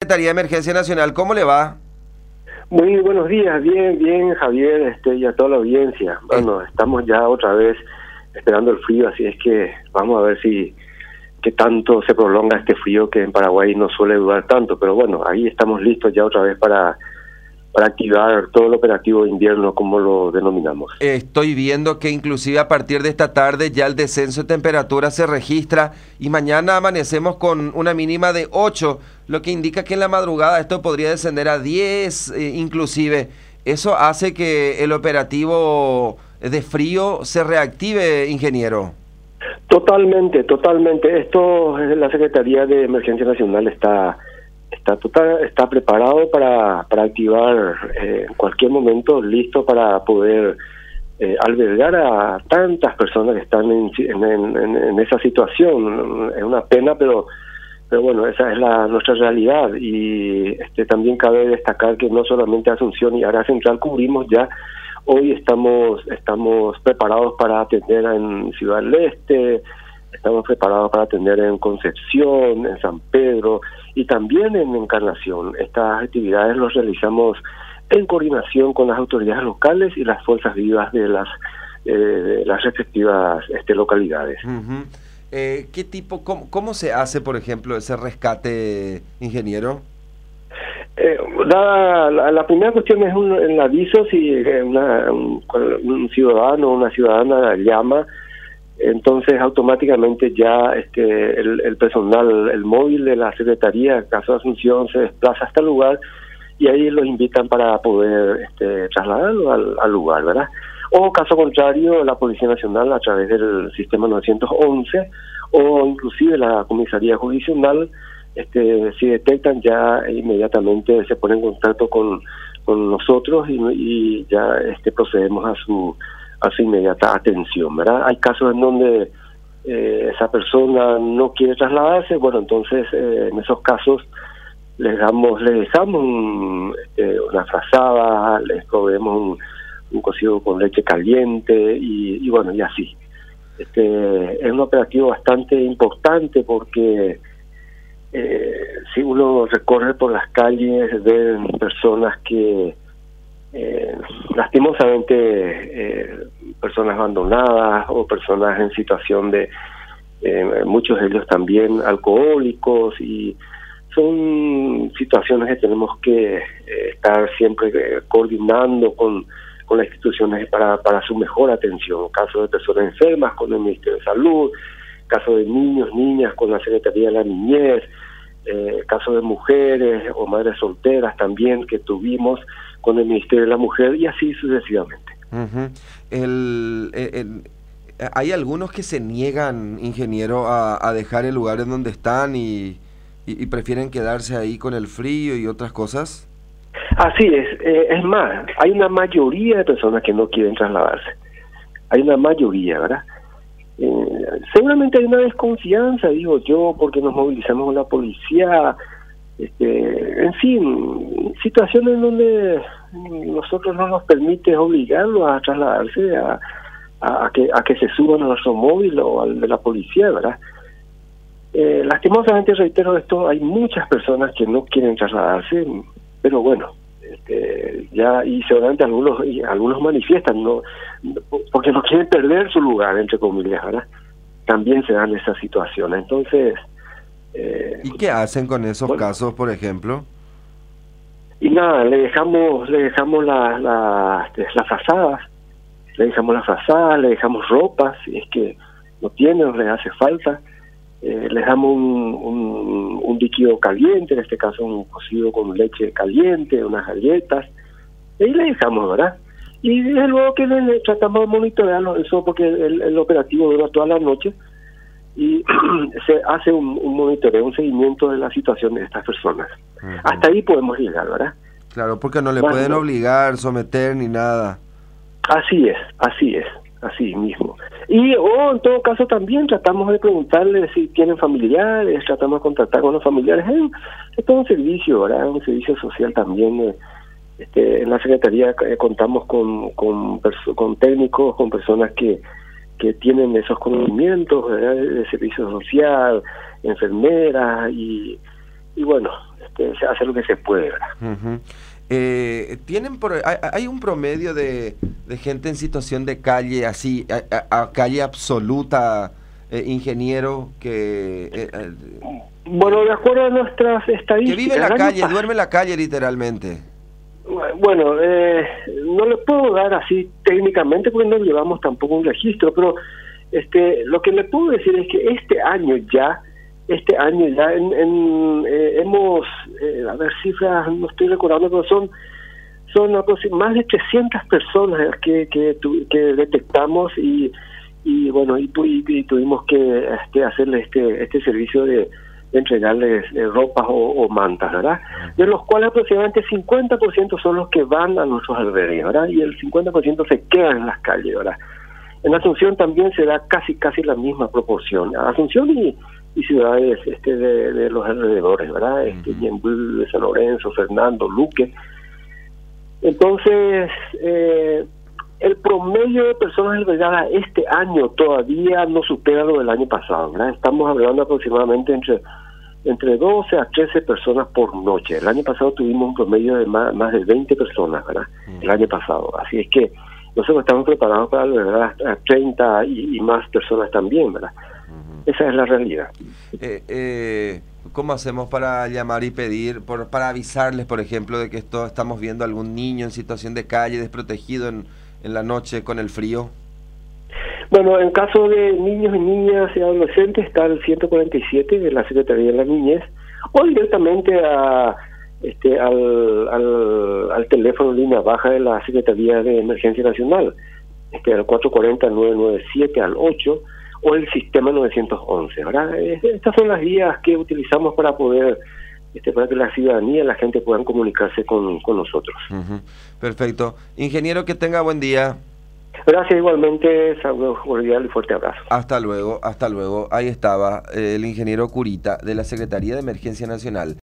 Secretaría de Emergencia Nacional. ¿Cómo le va? Muy buenos días, bien, Javier, y a toda la audiencia. Bueno, estamos ya otra vez esperando el frío, así es que vamos a ver qué tanto se prolonga este frío que en Paraguay no suele durar tanto, pero bueno, ahí estamos listos ya otra vez para activar todo el operativo de invierno, como lo denominamos. Estoy viendo que inclusive a partir de esta tarde ya el descenso de temperatura se registra y mañana amanecemos con una mínima de 8, lo que indica que en la madrugada esto podría descender a 10 inclusive. Eso hace que el operativo de frío se reactive, ingeniero. Totalmente. Esto, la Secretaría de Emergencia Nacional está preparado para activar en cualquier momento, listo para poder albergar a tantas personas que están en esa situación. Es una pena, pero bueno, esa es nuestra realidad. Y también cabe destacar que no solamente Asunción y Área Central cubrimos ya. Hoy estamos preparados para atender en Ciudad del Este, estamos preparados para atender en Concepción, en San Pedro y también en Encarnación. Estas actividades las realizamos en coordinación con las autoridades locales y las fuerzas vivas de las respectivas localidades. Uh-huh. ¿Qué tipo, cómo se hace, por ejemplo, ese rescate, ingeniero? La primera cuestión es el aviso. Si un ciudadano o una ciudadana llama, entonces automáticamente ya el personal, el móvil de la Secretaría, caso de Asunción, se desplaza hasta el lugar y ahí los invitan para poder trasladarlo al lugar, ¿verdad? O caso contrario, la Policía Nacional a través del sistema 911 o inclusive la Comisaría Judicial, si detectan, ya inmediatamente se ponen en contacto con nosotros y ya procedemos a su inmediata atención, ¿verdad? Hay casos en donde esa persona no quiere trasladarse. Bueno, entonces en esos casos les dejamos una frazada, les proveemos un cocido con leche caliente y bueno, y así. Es un operativo bastante importante porque si uno recorre por las calles, ven personas que lastimosamente personas abandonadas o personas en situación de muchos de ellos también alcohólicos, y son situaciones que tenemos que estar siempre coordinando con las instituciones para su mejor atención. Casos de personas enfermas con el Ministerio de Salud, casos de niños, niñas con la Secretaría de la Niñez, casos de mujeres o madres solteras también que tuvimos con el Ministerio de la Mujer, y así sucesivamente. Uh-huh. Hay algunos que se niegan, ingeniero, a dejar el lugar en donde están y prefieren quedarse ahí con el frío y otras cosas. Así es más, hay una mayoría de personas que no quieren trasladarse. Hay una mayoría, ¿verdad? Seguramente hay una desconfianza, digo yo, porque nos movilizamos con la policía, en fin, situaciones donde nosotros no nos permite obligarlos a trasladarse, a que se suban a nuestro móvil o al de la policía, ¿verdad? Lastimosamente, reitero esto, hay muchas personas que no quieren trasladarse, pero bueno, ya, y seguramente algunos manifiestan, no, porque no quieren perder su lugar, entre comillas, ¿verdad? También se dan esas situaciones. Entonces, ¿y qué hacen con esos casos, por ejemplo? Y nada, le dejamos las frazadas, le dejamos ropa, si es que no tienen o les hace falta. Les damos un líquido caliente, en este caso un cocido con leche caliente, unas galletas, y le dejamos, ¿verdad? Y desde luego que le tratamos de monitorearlo, eso porque el operativo dura toda la noche, y se hace un monitoreo, un seguimiento de la situación de estas personas. Uh-huh. Hasta ahí podemos llegar, ¿verdad? Claro, porque no le pueden obligar, someter ni nada. Así es, así mismo. Y en todo caso también tratamos de preguntarles si tienen familiares, tratamos de contactar con los familiares. Es todo un servicio, ¿verdad? Un servicio social también. En la Secretaría contamos con técnicos, con personas que tienen esos conocimientos, ¿verdad? De servicio social, enfermeras y bueno, se hace lo que se puede, ¿verdad? Ujú. Hay un promedio de gente en situación de calle, así, a calle absoluta, ingeniero, Bueno, de acuerdo a nuestras estadísticas... que vive en la calle, duerme en la calle literalmente. Bueno, no le puedo dar así técnicamente porque no llevamos tampoco un registro, pero lo que le puedo decir es que este año ya hemos, a ver, cifras, no estoy recordando, pero son más de 300 personas que detectamos y tuvimos que hacerle este servicio de entregarles ropas o mantas, ¿verdad? De los cuales aproximadamente 50% son los que van a nuestros albergues, ¿verdad? Y el 50% se quedan en las calles, ¿verdad? En Asunción también se da casi la misma proporción. Asunción y ciudades de los alrededores, ¿verdad? Ñemby, San Lorenzo, Fernando, Luque. Entonces, el promedio de personas albergadas este año todavía no supera lo del año pasado, ¿verdad? Estamos hablando aproximadamente entre 12 a 13 personas por noche. El año pasado tuvimos un promedio de más de 20 personas, ¿verdad? El año pasado. Así es que nosotros estamos preparados para albergar a 30 y más personas también, ¿verdad? Esa es la realidad. ¿Cómo hacemos para llamar y pedir, para avisarles, por ejemplo, de que estamos viendo a algún niño en situación de calle, desprotegido en la noche con el frío? Bueno, en caso de niños y niñas y adolescentes está el 147 de la Secretaría de la Niñez, o directamente al teléfono línea baja de la Secretaría de Emergencia Nacional, al 440-997 al 8, o el sistema 911, ¿verdad? Estas son las vías que utilizamos para poder, para que la ciudadanía, la gente puedan comunicarse con nosotros. Perfecto. Ingeniero, que tenga buen día. Gracias igualmente, saludos cordial y fuerte abrazo. Hasta luego, hasta luego. Ahí estaba el ingeniero Curita de la Secretaría de Emergencia Nacional.